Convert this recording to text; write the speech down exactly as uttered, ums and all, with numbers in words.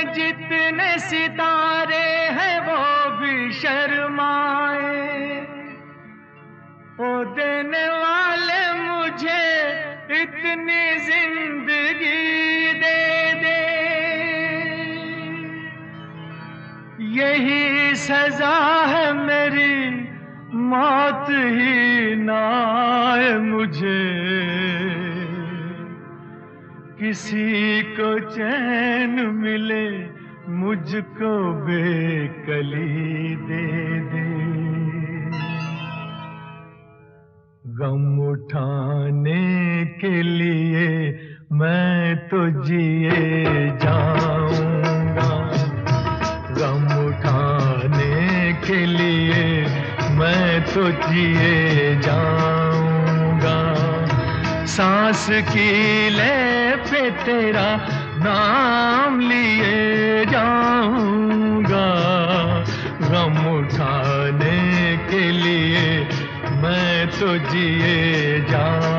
में जितने सितारे हैं वो भी शर्माए। ओ देने वाले मुझे इतनी जिंदगी दे दे, यही सजा है मेरी, मौत ही ना आए मुझे। किसी को चैन मिले, मुझको बेकली दे दे। गम उठाने के लिए मैं तो जिए जाऊंगा, गम उठाने के लिए मैं तो जिए जाऊंगा। सांस की ले पे तेरा नाम लिए जाऊंगा, गम उठाने के लिए मैं तो जिए जाऊंगा।